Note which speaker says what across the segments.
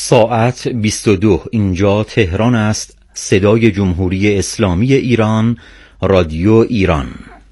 Speaker 1: ساعت 22. اینجا تهران است. صدای جمهوری اسلامی ایران، رادیو ایران.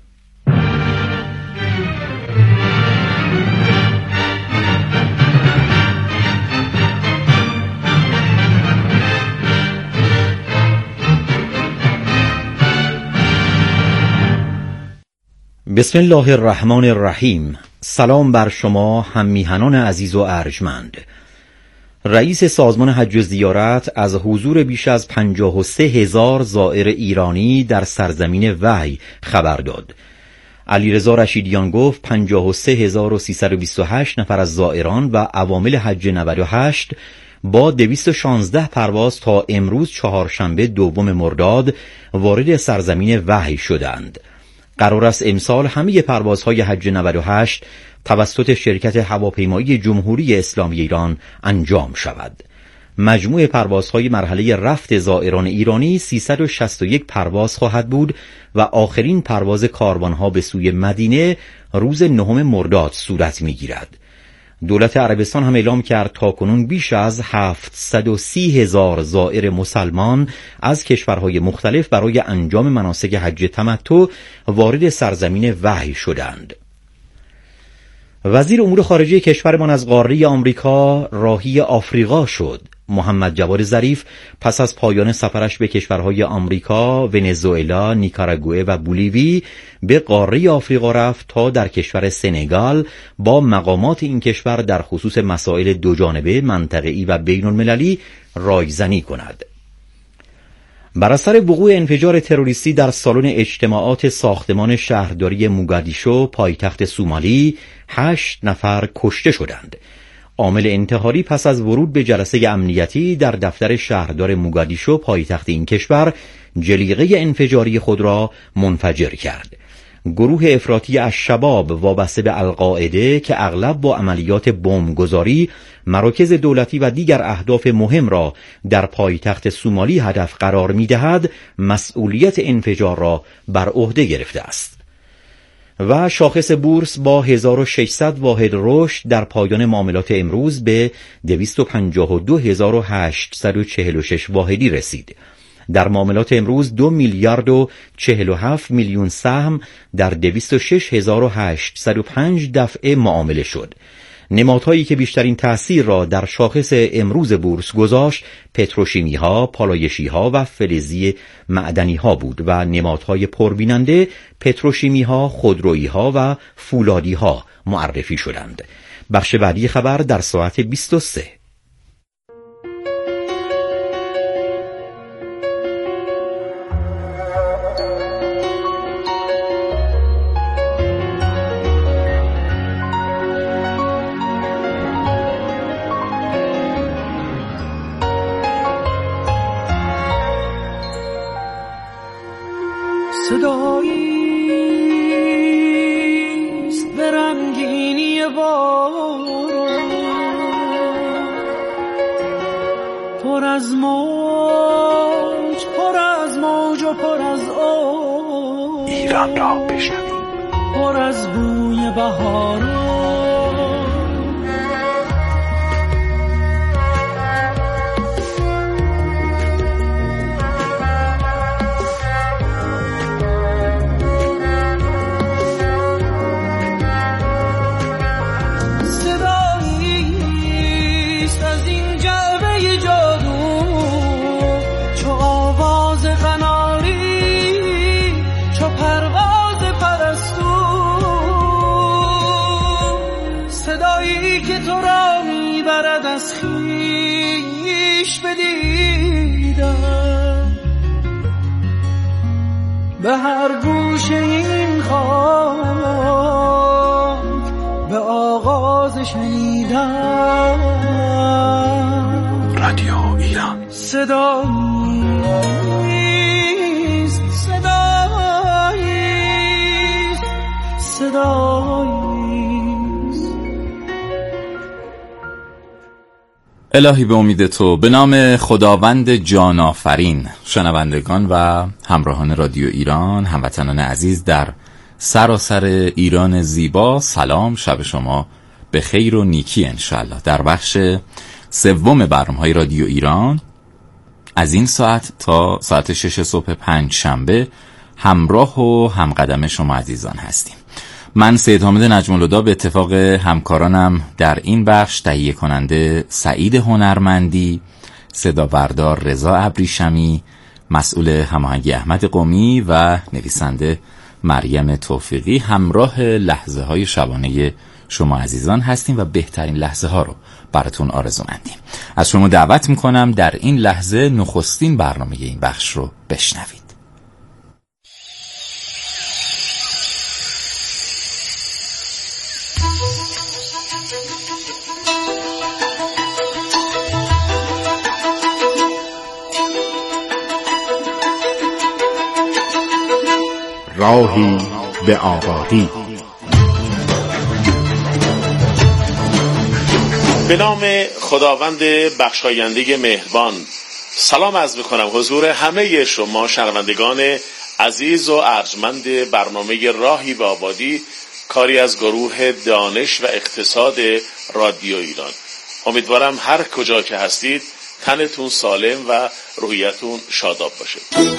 Speaker 1: بسم الله الرحمن الرحیم. سلام بر شما هم میهنان عزیز و ارجمند. رئیس سازمان حج و زیارت از حضور بیش از 53,000 زائر ایرانی در سرزمین وحی خبر داد. علیرضا رشیدیان گفت 53,328 نفر از زائران و عوامل حج 98 با 216 پرواز تا امروز چهارشنبه 2 مرداد وارد سرزمین وحی شدند. قرار است امسال همه پروازهای حج 98 توسط شرکت هواپیمایی جمهوری اسلامی ایران انجام شود. مجموع پروازهای مرحله رفت زائران ایرانی 361 پرواز خواهد بود و آخرین پرواز کاروانها به سوی مدینه روز 9 مرداد صورت می‌گیرد. دولت عربستان هم اعلام کرد تاکنون بیش از 730,000 زائر مسلمان از کشورهای مختلف برای انجام مناسک حج تمتع وارد سرزمین وحی شدند. وزیر امور خارجه کشورمان از قاره آمریکا راهی آفریقا شد. محمد جواد ظریف پس از پایان سفرش به کشورهای آمریکا، ونزوئلا، نیکاراگوئه و بولیوی به قاره آفریقا رفت تا در کشور سنگال با مقامات این کشور در خصوص مسائل دوجانبه، منطقه‌ای و بین‌المللی رایزنی کند. بر اثر وقوع انفجار تروریستی در سالن اجتماعات ساختمان شهرداری موگادیشو پایتخت سومالی 8 نفر کشته شدند. عامل انتحاری پس از ورود به جلسه امنیتی در دفتر شهردار موگادیشو پایتخت این کشور جلیقه انفجاری خود را منفجر کرد. گروه افراطی الشباب وابسته به القاعده که اغلب با عملیات بمبگذاری مراکز دولتی و دیگر اهداف مهم را در پایتخت سومالی هدف قرار می‌دهد، مسئولیت انفجار را بر عهده گرفته است. و شاخص بورس با 1600 واحد رشد در پایان معاملات امروز به 252,846 واحدی رسید. در معاملات امروز 2 میلیارد و 47 میلیون سهم در 206,805 دفعه معامله شد. نمادهایی که بیشترین تأثیر را در شاخص امروز بورس گذاشت پتروشیمی ها، پالایشی ها و فلزی معدنی ها بود و نمادهای پربیننده پتروشیمی ها، خودرویی ها و فولادی ها معرفی شدند. بخش بعدی خبر در ساعت 23.
Speaker 2: صداییست به رنگینی باران پر از موج و پر از آب،
Speaker 3: ایران را بشنویم،
Speaker 2: پر از بوی بهاران. از خویش بدیدم به هر گوشه این خاک به آغاز شنیدم.
Speaker 3: رادیو ایران
Speaker 2: صداییست
Speaker 4: الهی به امید تو. به نام خداوند جان آفرین. شنوندگان و همراهان رادیو ایران، هموطنان عزیز در سراسر ایران زیبا، سلام، شب شما به خیر و نیکی انشالله. در بخش سوم برنامه‌های رادیو ایران از این ساعت تا ساعت 6 صبح پنجشنبه همراه و همقدم شما عزیزان هستیم. من سید حامد نجم‌الهدی به اتفاق همکارانم در این بخش تهیه کننده سعید هنرمندی، صدا بردار رضا ابریشمی، مسئول هماهنگی احمد قمی و نویسنده مریم توفیقی همراه لحظه های شبانه شما عزیزان هستیم و بهترین لحظه ها رو براتون آرزومندیم. از شما دعوت میکنم در این لحظه نخستین برنامه این بخش رو بشنوید.
Speaker 3: راهی به آبادی.
Speaker 5: به نام خداوند بخشاینده مهربان سلام عرض می‌کنم حضور همه شما شنوندگان عزیز و ارجمند برنامه راهی به آبادی، کاری از گروه دانش و اقتصاد رادیو ایران. امیدوارم هر کجا که هستید تنتون سالم و روحیتون شاداب باشه.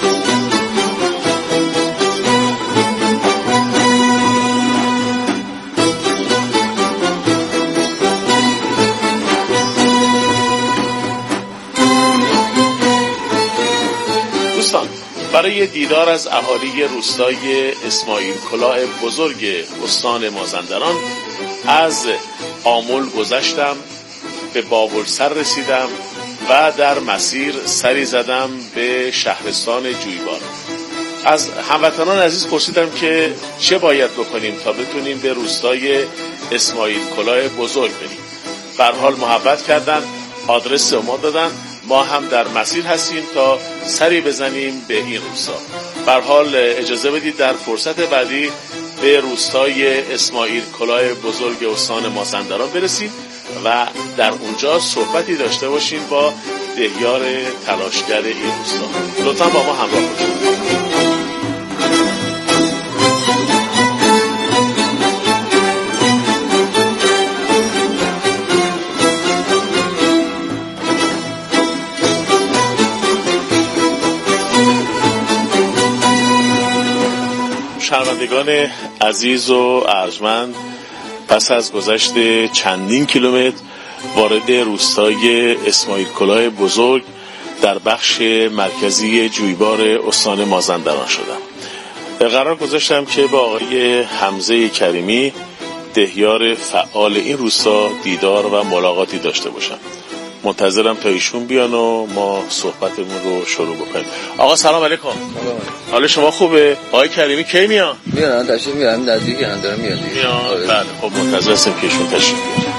Speaker 5: برای دیدار از اهالی روستای اسماعیل کلاه بزرگ استان مازندران از آمل گذشتم، به بابلسر رسیدم و در مسیر سری زدم به شهرستان جویبار. از هموطنان عزیز پرسیدم که چه باید بکنیم تا بتونیم به روستای اسماعیل کلاه بزرگ بریم. به هر حال محبت کردن، آدرس ما دادن، ما هم در مسیر هستیم تا سری بزنیم به این روستا. به هر حال اجازه بدید در فرصت بعدی به روستای اسماعیل کلاه بزرگ استان مازندران برسیم و در اونجا صحبتی داشته باشیم با دهیار تلاشگر این روستا. لطفاً با ما همراه باشید. شنوندگان عزیز و ارجمند، پس از گذشت چندین کیلومتر وارد روستای اسماعیل کلاه بزرگ در بخش مرکزی جویبار استان مازندران شدم. قرار گذاشتم که با آقای حمزه کریمی، دهیار فعال این روستا، دیدار و ملاقاتی داشته باشم. منتظرم تا ایشون بیان و ما صحبتمون رو شروع بکنیم. آقا سلام علیکم. حال شما خوبه؟ آقای کریمی کی میان؟
Speaker 6: میان تشریف میارن نزدیکی هم دارم میان.
Speaker 5: بله خب منتظر هستیم که ایشون تشریف بیارن.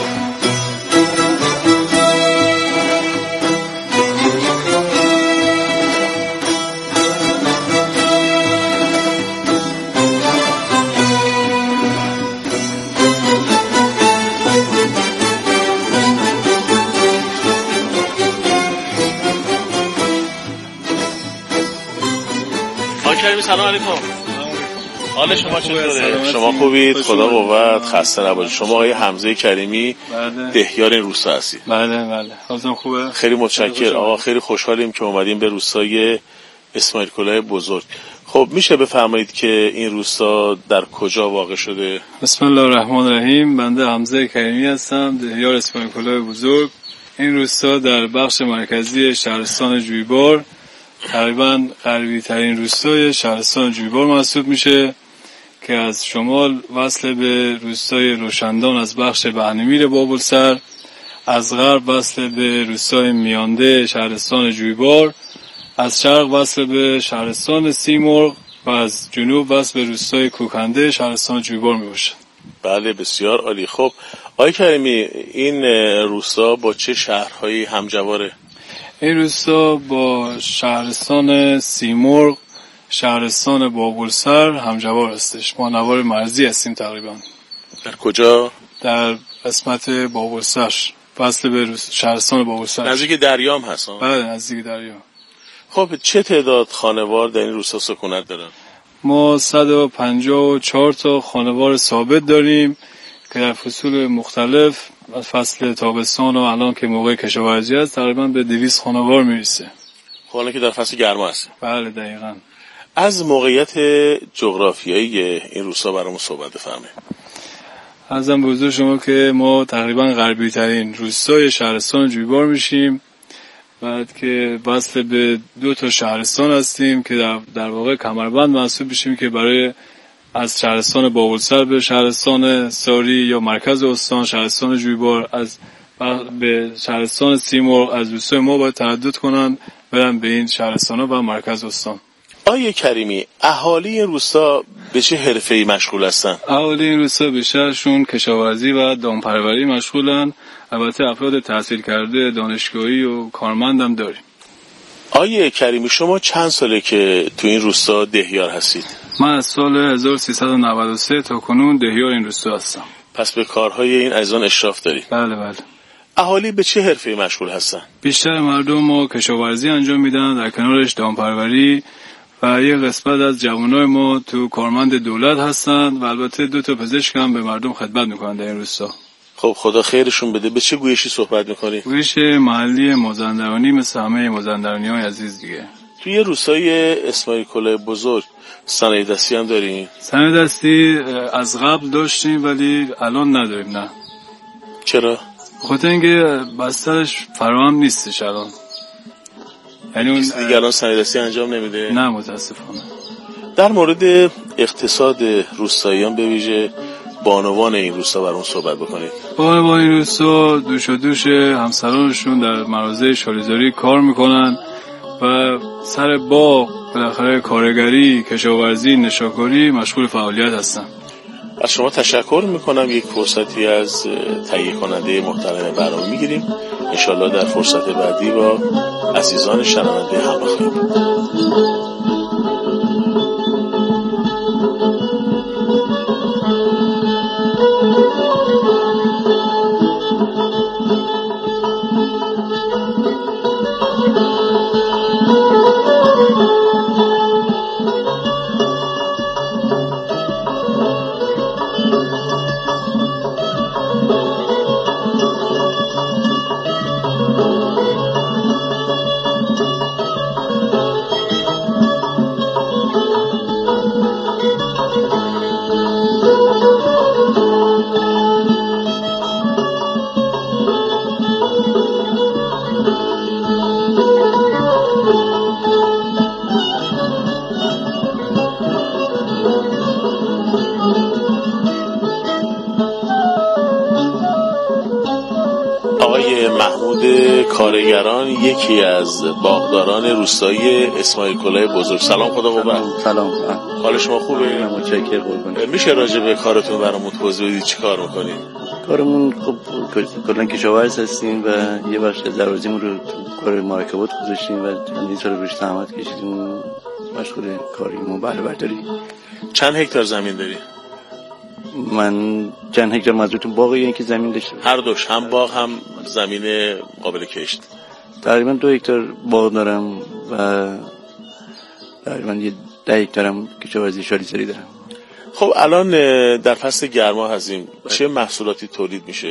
Speaker 5: سلام علیکم. حال شما چطوره؟ شما خوبید؟ خدا قوت، خسته نباشید. شما آقای حمزه کریمی دهیار این روستا هستید؟
Speaker 6: بله. حالتون خوبه؟
Speaker 5: خیلی متشکرم آقا، خیلی خوشحالیم که اومدیم به روستای اسماعیل کلاه بزرگ. خب میشه بفرمایید که این روستا در کجا واقع شده؟
Speaker 6: بسم الله الرحمن الرحیم. بنده حمزه کریمی هستم، دهیار اسماعیل کلاه بزرگ. این روستا در بخش مرکزی شهرستان جویبار، تقریباً غربی ترین روستای شهرستان جویبار محسوب میشه که از شمال وصل به روستای روشندان از بخش بهنمیر بابلسر، از غرب وصل به روستای میانده شهرستان جویبار، از شرق وصل به شهرستان سیمرغ و از جنوب وصل به روستای کوکنده شهرستان جویبار میباشه.
Speaker 5: بله بسیار عالی. خب آقای کریمی، این روستا با چه شهرهایی همجواره؟
Speaker 6: این روستا با شهرستان سیمرغ، شهرستان بابلسر همجوار هستش. ما نوار مرزی هستیم تقریبا.
Speaker 5: در کجا؟
Speaker 6: در قسمت بابلسر، وصل به شهرستان بابلسر.
Speaker 5: نزدیک دریام هست؟
Speaker 6: بله نزدیک دریام.
Speaker 5: خب چه تعداد خانوار در این روستا سکونت دارن؟
Speaker 6: ما 154 تا خانوار ثابت داریم که در فصول مختلف فصل تابستان و الان که موقع کشاورزی است تقریبا به 200 خانوار میرسه.
Speaker 5: خب الان که در فصل گرما هست.
Speaker 6: بله دقیقاً.
Speaker 5: از موقعیت جغرافیایی این روستا برامون صحبت بفرمایید.
Speaker 6: عرضم به حضور شما که ما تقریبا غربی ترین روستای شهرستان جویبار میشیم، بعد که وصل به 2 تا شهرستان هستیم که در واقع کمربند محسوب میشیم که برای از شهرستان بابلسر به شهرستان ساری یا مرکز استان شهرستان جویبار، از به شهرستان سیمرغ از روستای ما باید تردد کنن برن به این شهرستان و مرکز استان.
Speaker 5: آیه کریمی، اهالی این روستا به چه حرفه‌ای مشغول هستن؟
Speaker 6: اهالی این روستا بیشترشون کشاورزی و دامپروری مشغولن. البته افراد تحصیل کرده دانشگاهی و کارمندم داریم.
Speaker 5: آیه کریمی، شما چند ساله که تو این روستا دهیار هستید؟
Speaker 6: من از سال 1393 تا کنون دهیار این روستا هستم.
Speaker 5: پس به کارهای این عزیزان اشراف دارید؟
Speaker 6: بله بله.
Speaker 5: اهالی به چه حرفه‌ای مشغول هستن؟
Speaker 6: بیشتر مردم ما کشاورزی انجام میدن، در کنارش دامپروری، و یه قسمت از جوانای ما تو کارمند دولت هستن و البته 2 تا پزشک هم به مردم خدمت میکنن در این روستا.
Speaker 5: خب خدا خیرشون بده. به چه گویشی صحبت میکنی؟
Speaker 6: گویش محلی مازندرانی مثل همه مازندرانی‌های عزیز دیگه.
Speaker 5: توی یه روستای اسماعیل کلاه بزرگ صنایع دستی هم دارین؟
Speaker 6: صنایع دستی از قبل داشتیم ولی الان نداریم. نه.
Speaker 5: چرا؟
Speaker 6: خاطر اینکه بسترش فراهم نیستش الان. یعنی اون
Speaker 5: دیگران صنایع دستی انجام نمیده؟
Speaker 6: نه متاسفانه.
Speaker 5: در مورد اقتصاد روستاییان به ویژه بانوان این روستا برامون صحبت بکنید.
Speaker 6: بانوان این روستا دوش و دوش همسرانشون در مغازه شالیزاری کار میکنن و سر باغ بالاخره کارگری، کشاورزی، نشاکاری مشغول فعالیت هستن.
Speaker 5: از شما تشکر میکنم. یک فرصتی از تهیه کننده محترم برنامه میگیریم. انشالله در فرصت بعدی با عزیزان شنونده همراه خواهیم. کارگران یکی از باغداران روستایی اسماعیل کلاه بزرگ. سلام، خدا قوت.
Speaker 7: سلام.
Speaker 5: حال شما خوبه؟
Speaker 7: متشکرم قربان.
Speaker 5: میشه راجع به کارتون برامون توضیح بدید؟ چی کار میکنید؟
Speaker 7: کارمون خب کلا کشاورز هستیم و یه بخش از ارزیمون رو تو کار مرکبات گذاشتیم و چندین سال روش زحمت کشیدیم و مشغول کاریم و بهره برداری.
Speaker 5: چند هکتار زمین داری؟
Speaker 7: من چند هکتار منظورتون باغی یعنی که زمین داشتم؟
Speaker 5: هر دوش، هم باغ هم زمین قابل کشت.
Speaker 7: تقریبا 2 هکتار باغ دارم و تقریبا 10 هکتارم کشاورزی شالیزاری دارم.
Speaker 5: خب الان در فصل گرما هستیم، چه محصولاتی تولید میشه؟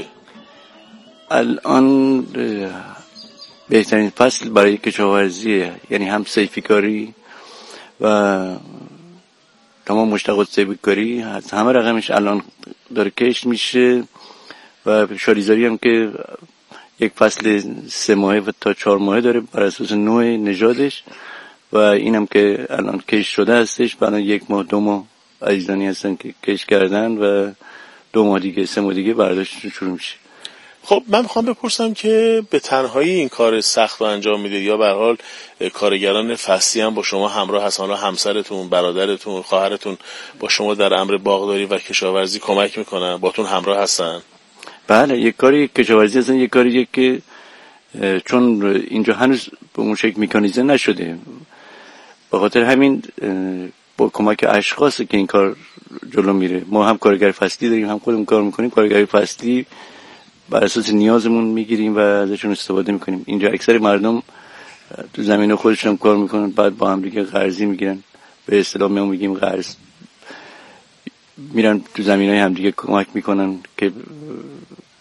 Speaker 7: الان بهترین فصل برای کشاورزی، یعنی هم صیفی و تمام مشتقات صیفی همه رقمش الان داره کشت میشه و شالیزاری هم که یک فصل 3 ماهه و تا 4 ماهه داره بر اساس نوع نژادش و اینم که الان کشت شده هستش. بعد 1 ماه 2 ماه عزیزانی هستن که کشت کردن و 2 ماه دیگه 3 ماه دیگه برداشتشون شروع میشه.
Speaker 5: خب من میخوام بپرسم که به تنهایی این کار سخت رو انجام میدید یا به هر حال کارگران فصلی هم با شما همراه هستن؟ همسرتون، برادرتون، خواهرتون با شما در امر باغداری و کشاورزی کمک میکنن، باتون همراه هستن؟
Speaker 7: بله، یک کاری کشاورزی هستن، یک کاریه که چون اینجا هنوز به اون شکل مکانیزه نشده، به خاطر همین با کمک اشخاص که این کار جلو میره. ما هم کارگر فصلی داریم، هم خودمون کار میکنیم. کارگر فصلی بر اساس نیازمون میگیریم و ازشون استفاده میکنیم. اینجا اکثر مردم تو زمین خودشون کار میکنن، بعد با هم دیگه قرضی میگیرن، به اصطلاح ما میگیم قرض، میرن تو زمینای هم دیگه کمک میکنن که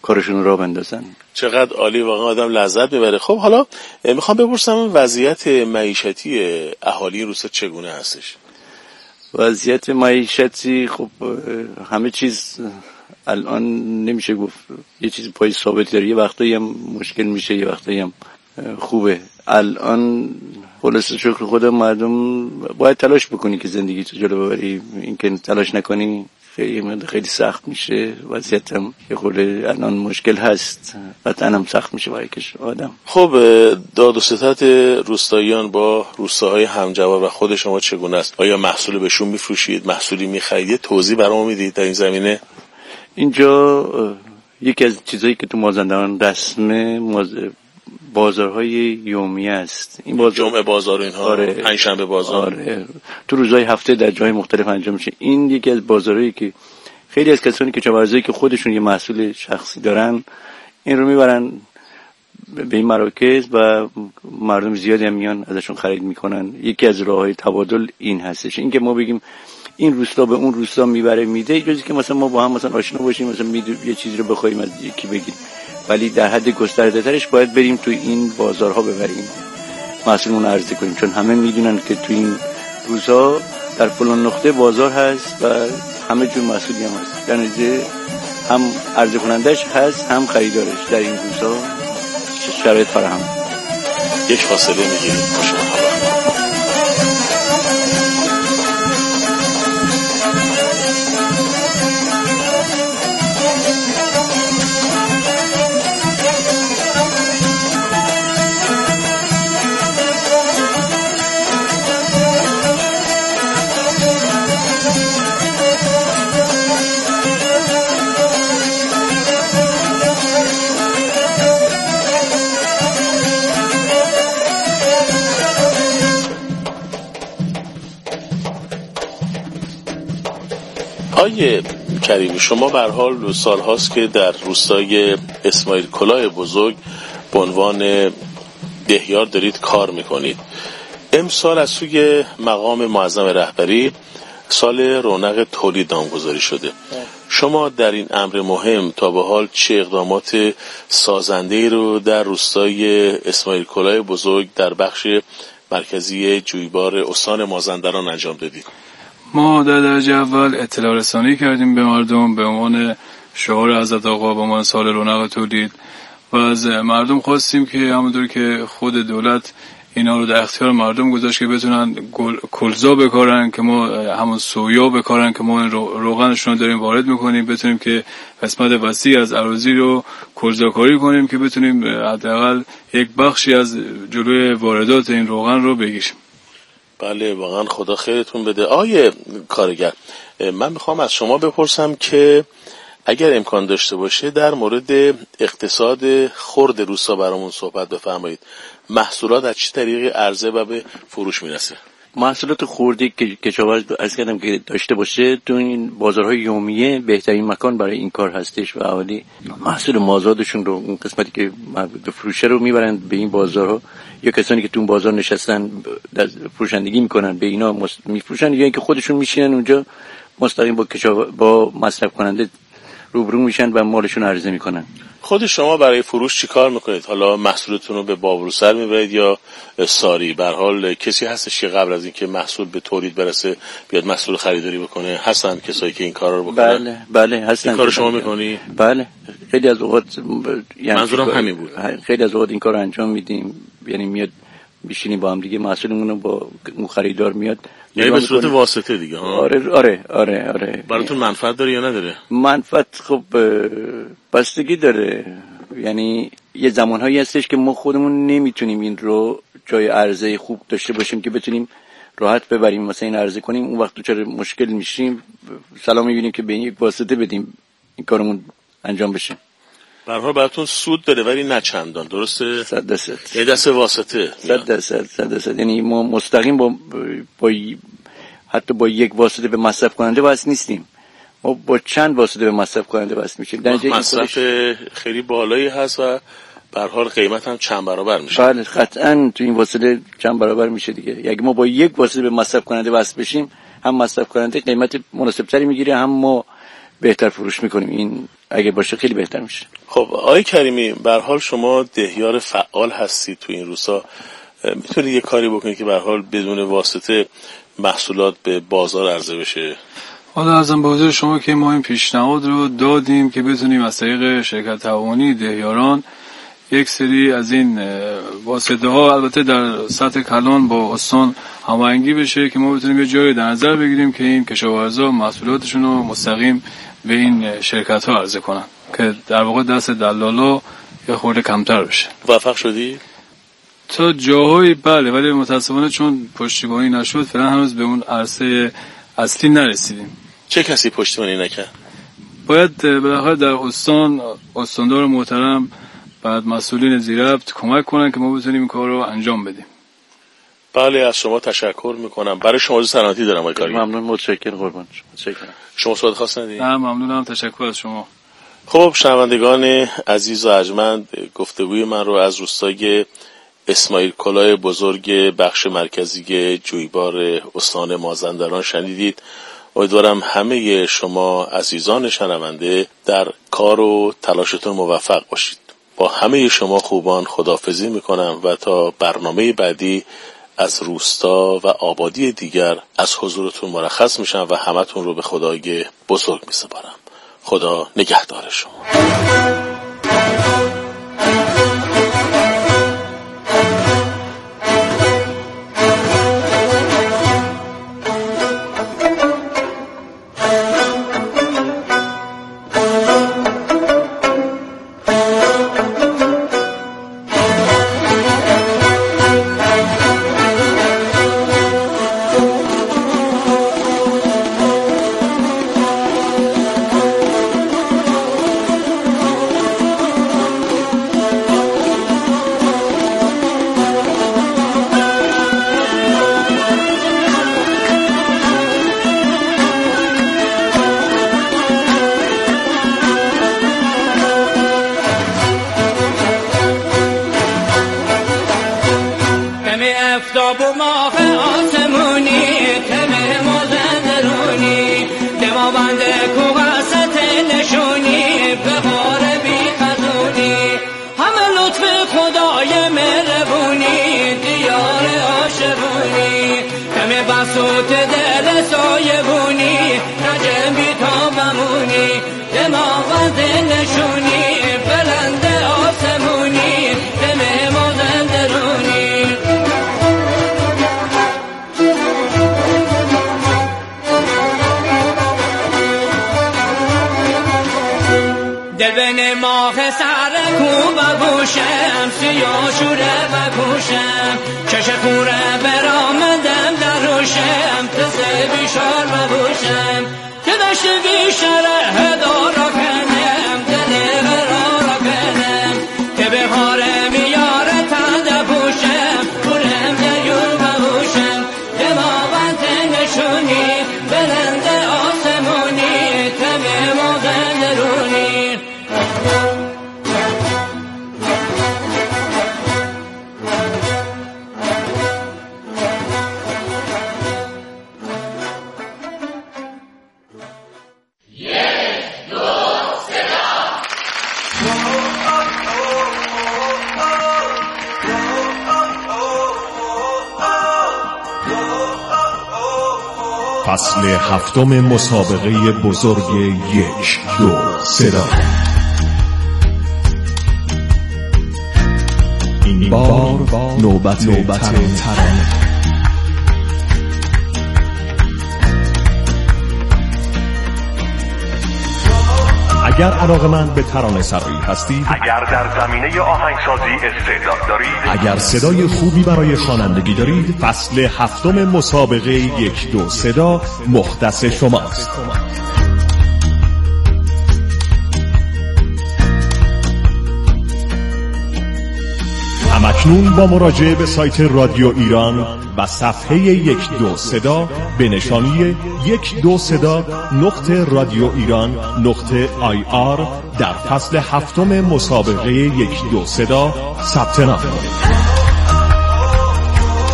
Speaker 7: کارشون را بندازن.
Speaker 5: چقدر عالی، واقعا آدم لذت میبره. خب حالا میخوام بپرسم وضعیت معیشتی اهالی روستا چگونه هستش؟
Speaker 7: وضعیت معیشتی خب همه چیز الان نمیشه گفت یه چیز پای ثابت داره، یه وقتایی هم مشکل میشه، یه وقتایی هم خوبه. الان خلاص شکر خدا مردم باید تلاش بکنی که زندگی تو جلو ببری، این که تلاش نکنی خیلی سخت میشه. وضعیت هم یه خورده الان مشکل هست، قطعا هم سخت میشه برای آدم.
Speaker 5: خب داد و ستد روستاییان با روستاهای همجوار و خود شما چگونه است؟ آیا محصول بهشون میفروشید؟ محصولی میخرید؟ توضیح برام میدید در این زمینه؟
Speaker 7: اینجا یکی از چیزایی که تو مازندران رسمه بازارهای یومیه است. این بازار
Speaker 5: جمعه بازار اینها،
Speaker 7: آره،
Speaker 5: پنجشنبه بازار،
Speaker 7: آره، تو روزهای هفته در جای مختلف انجام میشه. این یکی از بازارهایی که خیلی از کسانی که کشاورزایی که خودشون یه محصول شخصی دارن این رو میبرن به این مراکز و مردم زیادی هم میان ازشون خرید میکنن. یکی از راههای تبادل این هستش، این که ما بگیم این روستا به اون روستا میبره میده، اجازه که مثلا ما با هم مثلا آشنا باشیم، مثلا یه چیزی رو بخوایم از یکی بگیریم، ولی در حد گسترده ترش باید بریم تو این بازارها ببریم محصولمون عرضه کنیم، چون همه میدونن که تو این روزها در فلان نقطه بازار هست و همه جور محصولی هم هست، یعنی هم عرضه کنندش هست هم خریدارش. در این روزها شرایط فراهم.
Speaker 5: یک فاصله میگیریم. آقای کریمی، شما به هر حال سال هاست که در روستای اسماعیل کلاه بزرگ به عنوان دهیار دارید کار میکنید. امسال از سوی مقام معظم رهبری سال رونق تولید نامگذاری شده. شما در این امر مهم تا به حال چه اقدامات سازنده‌ای رو در روستای اسماعیل کلاه بزرگ در بخش مرکزی جویبار استان مازندران انجام دادید؟
Speaker 6: ما در درجه اول اطلاع رسانی کردیم به مردم به عنوان شعار حضرت آقا به عنوان سال رونق تولید و از مردم خواستیم که همونطور که خود دولت اینا رو در اختیار مردم گذاشت که بتونن کلزا بکارن، که ما همون سویا بکارن که ما روغنشون رو داریم وارد میکنیم، بتونیم که قسمت وسیع از اراضی رو کلزا کاری کنیم که بتونیم حداقل یک بخشی از جلوی واردات این روغن رو بگیریم.
Speaker 5: بله، واقعا خدا خیرتون بده. آیه کارگر، من میخوام از شما بپرسم که اگر امکان داشته باشه در مورد اقتصاد خرد روستا برامون صحبت بفرمایید. محصولات از چه طریقی عرضه و به فروش میرسه؟
Speaker 7: محصولات خوردی که کشاورز از کردم که داشته باشه تو این بازارهای یومیه بهترین مکان برای این کار هستش و اولی محصول مازادشون رو اون قسمتی که مربوط به فروشه رو میبرن به این بازارها، یا کسانی که تو اون بازار نشستن در فروشندگی میکنن به اینا میفروشن، یا اینکه خودشون میشینن اونجا مستقیم با مصرف کننده روبرو میشن و مالشون عرضه میکنن.
Speaker 5: خود شما برای فروش چی کار میکنید؟ حالا محصولتون رو به بابروسر میبرید یا ساری؟ به هر حال کسی هستش که قبل از اینکه محصول به تولید برسه بیاد محصول خریداری بکنه؟ هستن کسایی که این کارا رو بکنن؟
Speaker 7: بله هستن.
Speaker 5: این کارو شما میکنی؟
Speaker 7: بله، خیلی از اوقات
Speaker 5: یعنی منظورم همین بود.
Speaker 7: خیلی از اوقات این کارو انجام میدیم، یعنی میاد میشینیم با هم دیگه محصولمون رو با خریدار میاد،
Speaker 5: یعنی به صورت واسطه دیگه ها.
Speaker 7: آره.
Speaker 5: براتون منفعت داره یا نداره؟
Speaker 7: منفعت خب بستگی داره، یعنی یه زمانهایی هستش که ما خودمون نمیتونیم این رو جای عرضه خوب داشته باشیم که بتونیم راحت ببریم مثلا این عرضه کنیم، اون وقت چرا مشکل میشیم سلام میبینیم که به این یک واسطه بدیم این کارمون انجام بشه.
Speaker 5: به هر حال براتون سود داره ولی نه چندان، درسته؟
Speaker 7: 100%.
Speaker 5: یه دسته واسطه.
Speaker 7: 100%. یعنی ما مستقیم با حتی با یک واسطه به مصرف کننده واسه نیستیم، ما با چند واسطه به مصرف کننده واسه میشیم.
Speaker 5: مصرف خیلی بالایی هست و به هر حال قیمت هم چند برابر میشه.
Speaker 7: بله قطعاً تو این واسطه چند برابر میشه دیگه. اگه ما با یک واسطه به مصرف کننده واسه بشیم، هم مصرف کننده قیمت مناسب تری میگیره، هم ما بهتر فروش میکنیم. این اگه باشه خیلی بهتر میشه.
Speaker 5: خب آقای کریمی، به هر حال شما دهیار فعال هستید تو این روسا، میتونید یه کاری بکنید که به هر حال بدون واسطه محصولات به بازار عرضه بشه؟
Speaker 6: حالا ارزم به حضور شما که ما این پیشنهاد رو دادیم که بتونیم از طریق شرکت تعاونی دهیاران یک سری از این واسطه ها البته در سطح کلان با استان هماهنگی بشه که ما بتونیم یه جایی در نظر بگیریم که این کشاورزا محصولاتشون رو مستقیم به این شرکت ها عرضه کنن که در واقع دست دلالا یه خورده کمتر بشه.
Speaker 5: موفق شدی؟
Speaker 6: تا جاهایی بله، ولی متاسفانه چون پشتیبانی نشد فعلا هنوز به اون عرصه اصلی نرسیدیم.
Speaker 5: چه کسی پشتیبانی نکرد؟
Speaker 6: باید بالاخره در استاندار محترم بعد مسئولین زیربط کمک کنن که ما بتونیم این کار رو انجام بدیم.
Speaker 5: بله، از شما تشکر میکنم. برای شما سلامتی دارم آقای کریمی.
Speaker 7: ممنون، متشکرم قربان. متشکرم.
Speaker 5: شما سوال خاص ندید؟
Speaker 6: نه ممنونم، تشکر از شما.
Speaker 5: خب شنوندگان عزیز و ارجمند، گفتگوی من رو از روستای اسماعیل کلاه بزرگ بخش مرکزی جویبار استان مازندران شنیدید. امیدوارم همه شما عزیزان شنونده در کار و تلاشتون موفق باشید. با همه شما خوبان خداحافظی میکنم و تا برنامه بعدی از روستا و آبادی دیگر از حضورتون مرخص میشم و همتون رو به خدای بزرگ میسپارم. خدا نگهدار شما.
Speaker 2: آفتاب و ماه آسمونی تمه مازندرونی دماوند کوه ست نشونی بهار بی خزونی همه لطف خدای مهربونی دیار عاشقونی تمه بسوط دل سایبونی نجم بی تا بمونی دماوند نشونی بلند آسمونی تمه مازندرونی دل بین ماه سر کو و گوشم سیاه شوره و گوشم چش خوره برامدم در روشم تسه بیشار و گوشم که دشت بیشاره هدارا کنم دل غرارا کنم که بهاره میاره تنده پوشم پولم دیور و گوشم دماوند نشونی بلند آسمونی تمه مازندرونی
Speaker 8: فصل هفتم مسابقه بزرگ 1 2 صدا. این بار نوبت ترانه. اگر علاقه‌مند به ترانه سرایی هستید،
Speaker 9: اگر در زمینه آهنگسازی استعداد دارید،
Speaker 8: اگر صدای خوبی برای خوانندگی دارید، فصل هفتم مسابقه 1 2 صدا مختص شماست. همکنون با مراجعه به سایت رادیو ایران و صفحه 1 2 صدا به نشانی 1 2 صدا رادیو ایران .ir در فصل هفتم مسابقه 1 2 صدا ثبت نام کنید.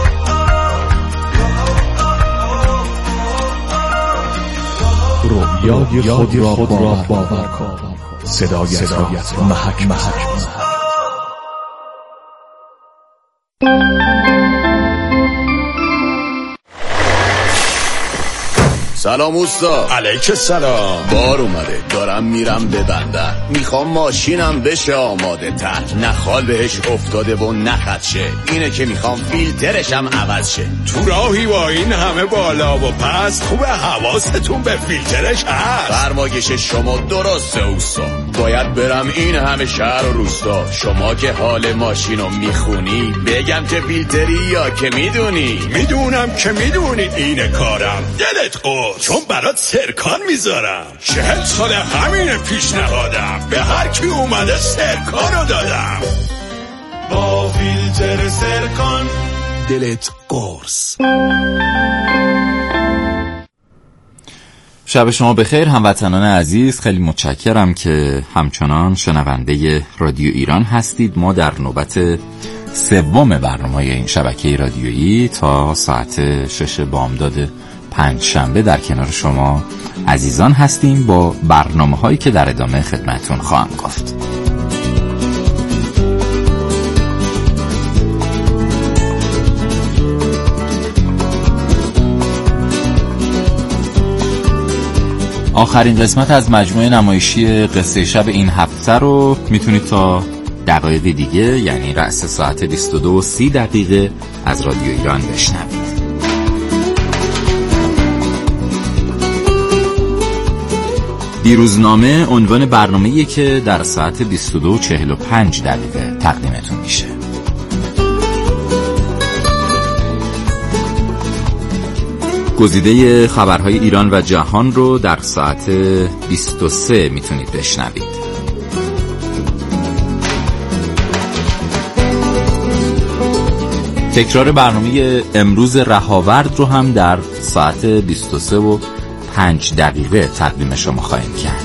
Speaker 8: رویا رویای خود را باور کن. صدایت را محک
Speaker 10: سلام اوستا.
Speaker 11: علیک سلام.
Speaker 10: بار اومده، دارم میرم به بندر، میخوام ماشینم بشه آماده تر، نه خال بهش افتاده و نه خدشه، اینه که میخوام فیلترشم عوض شه.
Speaker 11: تو راهی با این همه بالا و پس، خوبه حواستون به فیلترش هست.
Speaker 10: فرمایش شما درسته اوستا، باید برم این همه شهر و روستا. شما که حال ماشینو میخونی، بگم که فیلتری یا که میدونی؟
Speaker 11: میدونم که میدونی اینه کارم، دلت قرص، چون برات سرکان میذارم. 40 سال همین پیشنهادم، به هر کی اومده سرکانو دادم. با فیلتر سرکان دلت قرص.
Speaker 4: شب شما بخیر هموطنان عزیز، خیلی متشکرم که همچنان شنونده رادیو ایران هستید. ما در نوبت سوم برنامه این شبکه رادیویی تا ساعت 6 بامداد پنجشنبه در کنار شما عزیزان هستیم با برنامه هایی که در ادامه خدمتون خواهم گفت. آخرین قسمت از مجموعه نمایشی قصه شب این هفته رو میتونید تا دقایق دیگه، یعنی رأس ساعت 22:30 از رادیو ایران بشنوید. دیروزنامه عنوان برنامه‌ایه که در ساعت 22:45 تقدیمتون میشه. گزیده خبرهای ایران و جهان رو در ساعت 23 میتونید بشنوید. تکرار برنامه امروز رهاورد رو هم در ساعت 23:05 تقدیم شما خواهیم کرد.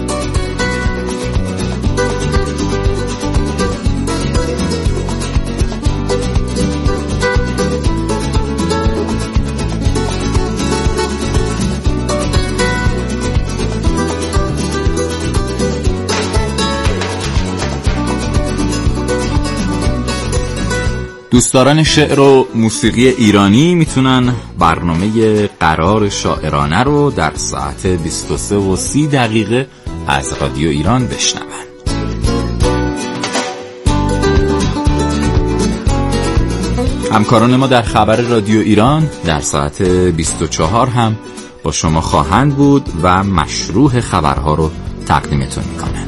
Speaker 4: دوستداران شعر و موسیقی ایرانی میتونن برنامه قرار شاعرانه رو در ساعت 23:30 از رادیو ایران بشنون. همکاران ما در خبر رادیو ایران در ساعت 24 هم با شما خواهند بود و مشروح خبرها رو تقدیمتون میکنن.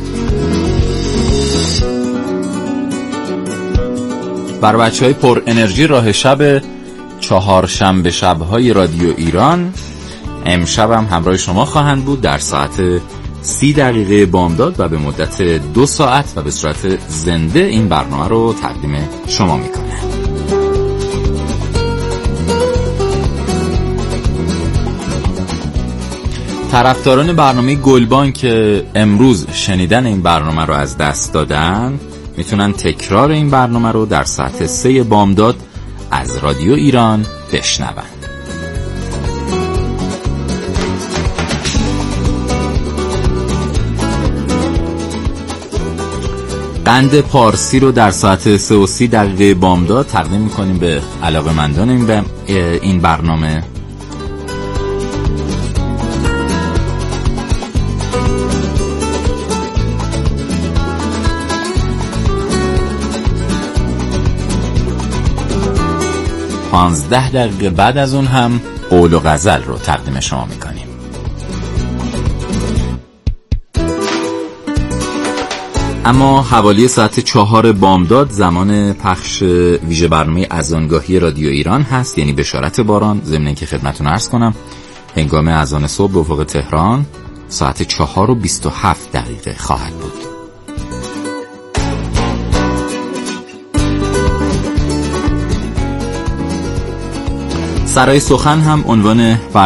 Speaker 4: بر بچه‌های پر انرژی راه شب چهارشنبه شب‌های رادیو ایران امشب هم همراه شما خواهند بود در ساعت 30 بامداد و به مدت 2 ساعت و به صورت زنده این برنامه رو تقدیم شما میکنه. طرفداران برنامه گلبان که امروز شنیدن این برنامه رو از دست دادن میتونن تکرار این برنامه رو در ساعت 3 بامداد از رادیو ایران بشنون. قند پارسی رو در ساعت 3:30 بامداد تقدیم میکنیم به علاقه‌مندان این برنامه. و 15 دقیقه بعد از اون هم قول و غزل رو تقدیم شما میکنیم. اما حوالی ساعت 4 بامداد زمان پخش ویژه برنامه اذانگاهی رادیو ایران هست، یعنی بشارت باران. ضمن اینکه خدمتتون عرض کنم هنگام اذان صبح به افق تهران ساعت 4:27 خواهد بود. سرای سخن هم عنوان